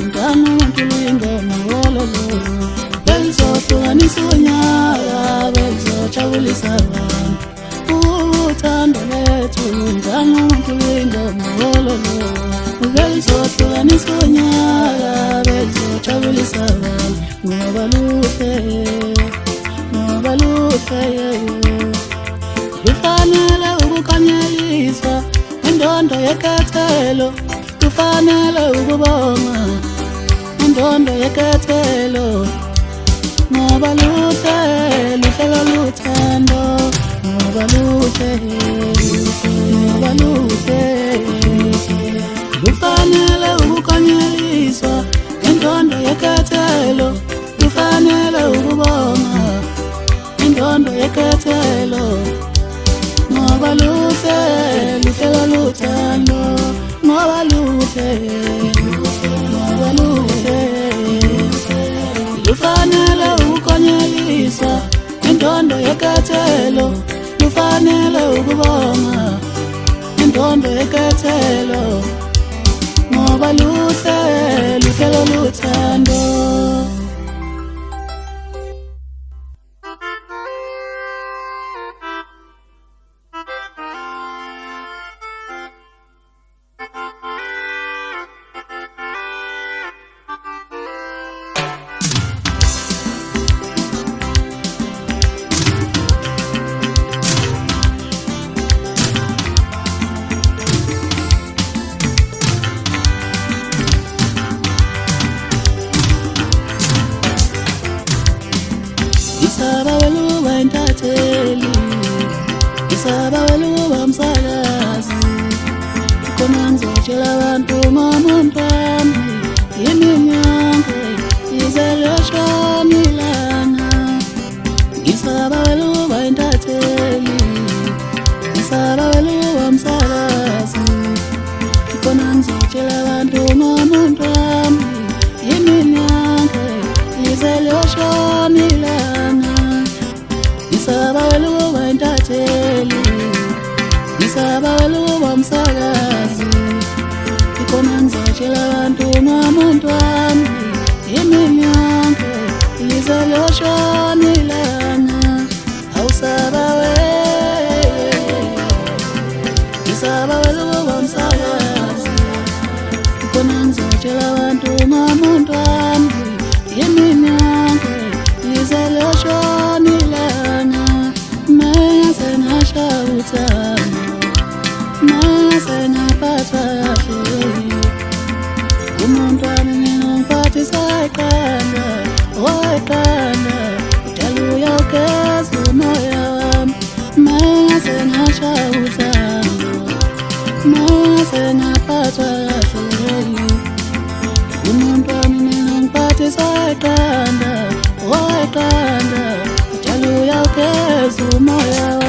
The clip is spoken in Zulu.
ngamuntu lingoma wololo belizofuna unyaka belizojabulisa abantu uthando lethu ngamuntu lingoma wololo belizofuna unyaka belizojabulisa abantu ngoba luhle lufanele ukukhanyeliswa indondo yekethelo kufanele ukubonga indondo yekethelo ngoba luhle luthando ngoba luhle kufanele ukukhanyeliswa indondo yekethelo kufanele ukubonga indondo yekethelo ngoba luhle luthando ngoba luhle lufanele ukukhanyeliswa indondo yekethelo lufanele ukubonga indondo yekethelo ngoba luhle luthando. Isaba weluba intatheli Isaba weluba msakazi Khona ngizotshela abantu ngomuntu wami iminyaka izeleshwana ilanga Isaba weluba intatheli Isaba weluba msakazi Khona ngizotshela abantu ngomuntu wami iminyaka izeleshwana ilanga Isaba weluba intatheli Isaba weluba msakazi Ikhona ngizotshela abantu ngomuntu wami iminyaka izeleshwana ilanga Awusaba we Isaba weluba msakazi Ikhona ngizotshela abantu ngomuntu wami iminyaka izeleshwana ilanga Mase ngashawuthana Mase ngaphatha kahle Umuntu wami nginomphathisa eqanda Udala uyawugeza umoya wami Mase ngashawuthana Mase ngaphatha kahle Umuntu wami nginomphathisa eqanda Udala uyawugeza umoya